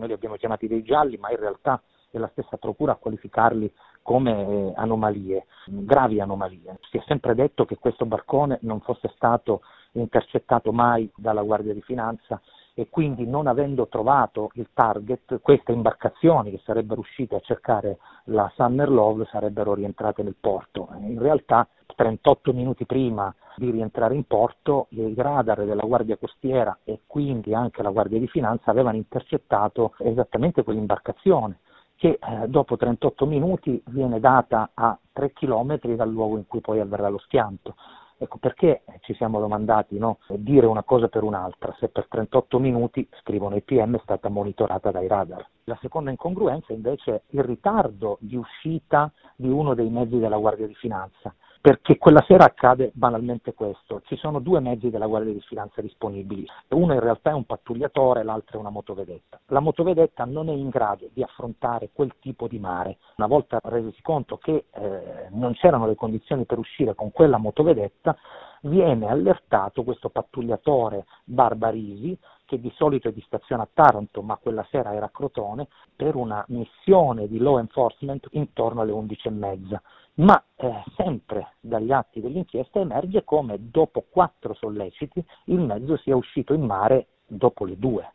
noi li abbiamo chiamati dei gialli, ma in realtà è la stessa procura a qualificarli come anomalie, gravi anomalie. Si è sempre detto che questo barcone non fosse stato intercettato mai dalla Guardia di Finanza e quindi, non avendo trovato il target, queste imbarcazioni che sarebbero uscite a cercare la Summer Love sarebbero rientrate nel porto. In realtà 38 minuti prima di rientrare in porto i radar della Guardia Costiera e quindi anche la Guardia di Finanza avevano intercettato esattamente quell'imbarcazione, che dopo 38 minuti viene data a 3 chilometri dal luogo in cui poi avverrà lo schianto. Ecco perché ci siamo domandati, no, dire una cosa per un'altra, se per 38 minuti, scrivono i PM, è stata monitorata dai radar. La seconda incongruenza invece è il ritardo di uscita di uno dei mezzi della Guardia di Finanza, perché quella sera accade banalmente questo: ci sono 2 mezzi della Guardia di Finanza disponibili, uno in realtà è un pattugliatore, l'altro è una motovedetta. La motovedetta non è in grado di affrontare quel tipo di mare. Una volta resisi conto che non c'erano le condizioni per uscire con quella motovedetta, viene allertato questo pattugliatore Barbarisi, che di solito è di stazione a Taranto, ma quella sera era a Crotone, per una missione di law enforcement intorno alle 11:30. Ma sempre dagli atti dell'inchiesta emerge come dopo 4 solleciti il mezzo sia uscito in mare dopo le 2.